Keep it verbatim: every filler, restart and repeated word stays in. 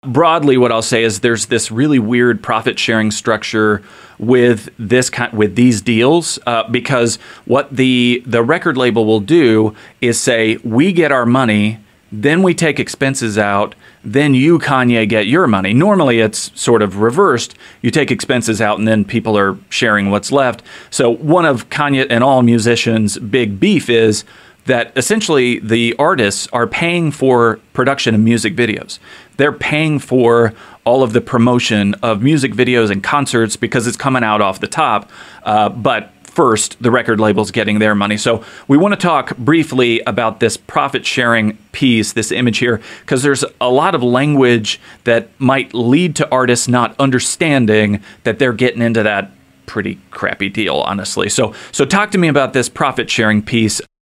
Broadly, what I'll say is there's this really weird profit sharing structure with this kind, with these deals, uh, because what the the record label will do is say, we get our money, then we take expenses out, then you, Kanye, get your money. Normally, it's sort of reversed. You take expenses out, and then people are sharing what's left. So one of Kanye and all musicians' big beef is that essentially the artists are paying for production of music videos. They're paying for all of the promotion of music videos and concerts because it's coming out off the top. Uh, but first, the record label's getting their money. So we want to talk briefly about this profit sharing piece, this image here, because there's a lot of language that might lead to artists not understanding that they're getting into that pretty crappy deal, honestly. So, so talk to me about this profit sharing piece.